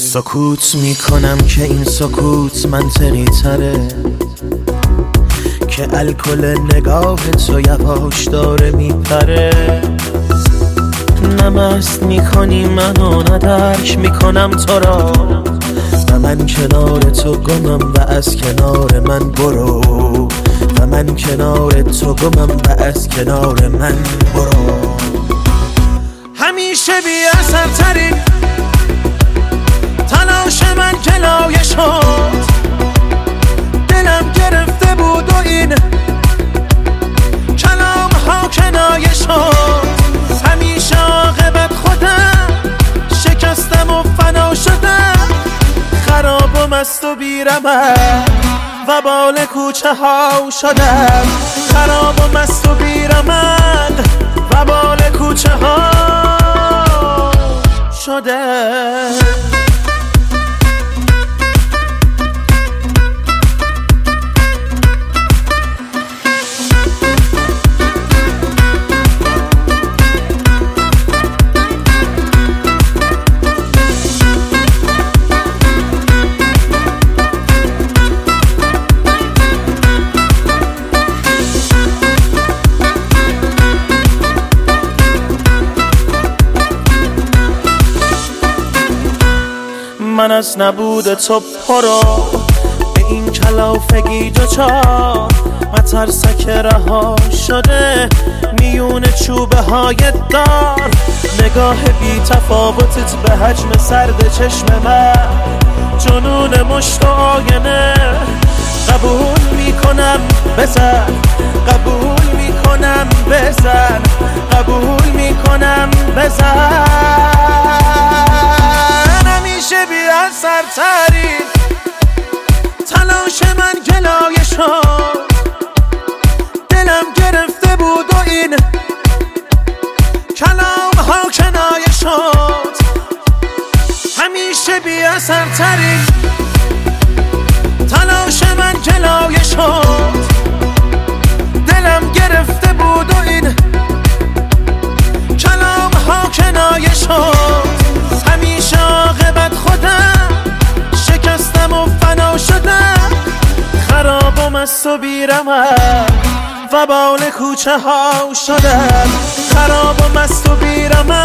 سکوت میکنم که این سکوت منطقی تره، که الکل نگاه تو یواش داره میپره. نه مست میکنی منو، نه درک میکنم تو را، و من کنار تو گمم و از کنار من برو، و من کنار تو گمم و از کنار من برو. همیشه بی اثر ترین تلاش من گلایه شد، دلم گرفته بود و این کلام ها کنایه شد. همیشه عاقبت خودم شکستم و فنا شدم، خراب و مست و بیرمق و بال کوچه ها شدم، خراب و مست و بیرمق و بال کوچه ها شدم. من از نبود تو پرو به این کلافگی دوچار، مترسک رها شده میون چوبه های دار. نگاه بی تفاوتت به حجم سرد چشم من، جنون مشت و آینه. قبول میکنم بزن، قبول میکنم بزن، قبول میکنم بزن. همیشه بی اثر ترین تلاش من گلایه شد، دلم گرفته بود و این کلام ها کنایه شد. همیشه بی اثر ترین تلاش من گلایه شد، دلم گرفته بود و این کلام ها کنایه شد. همیشه عاقبت خودم شکستم و فنا شدم، خراب و مست و بیرمق و بال کوچه ها شدم، خراب و مست و بیرمق